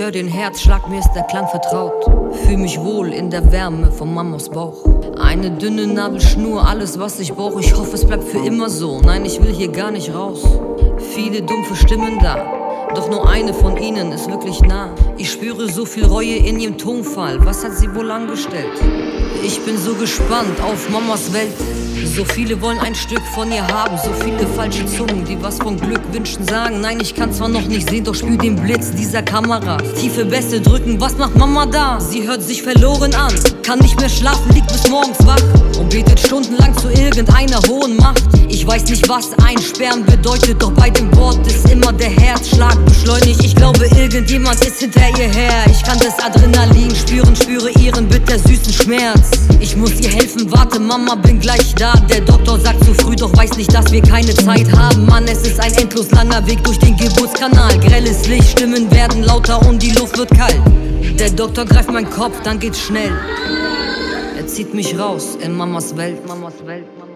hör den Herzschlag, mir ist der Klang vertraut. Fühl mich wohl in der Wärme von Mamas Bauch. Eine dünne Nabelschnur, alles was ich brauch. Ich hoffe es bleibt für immer so, nein ich will hier gar nicht raus. Viele dumpfe Stimmen da, doch nur eine von ihnen ist wirklich nah. Ich spüre so viel Reue in ihrem Tonfall, was hat sie wohl angestellt? Ich bin so gespannt auf Mamas Welt. So viele wollen ein Stück von ihr haben, so viele falsche Zungen, die was von Glück wünschen, sagen. Nein, ich kann zwar noch nicht sehen, doch spür den Blitz dieser Kamera. Tiefe Bässe drücken, was macht Mama da? Sie hört sich verloren an, kann nicht mehr schlafen, liegt bis morgens wach und betet stundenlang zu irgendeiner hohen Macht. Ich weiß nicht, was einsperren bedeutet, doch bei dem Wort ist immer der Herzschlag beschleunigt. Ich glaube, irgendjemand ist hinter ihr her. Ich kann das Adrenalin spüren, spüre ihren bittersüßen Schmerz. Ich muss ihr helfen, warte Mama, bin gleich da. Der Doktor sagt zu früh, doch weiß nicht, dass wir keine Zeit haben. Mann, es ist ein endlos langer Weg durch den Geburtskanal. Grelles Licht, Stimmen werden lauter und die Luft wird kalt. Der Doktor greift meinen Kopf, dann geht's schnell. Er zieht mich raus in Mamas Welt, Mamas Welt, Mamas Welt.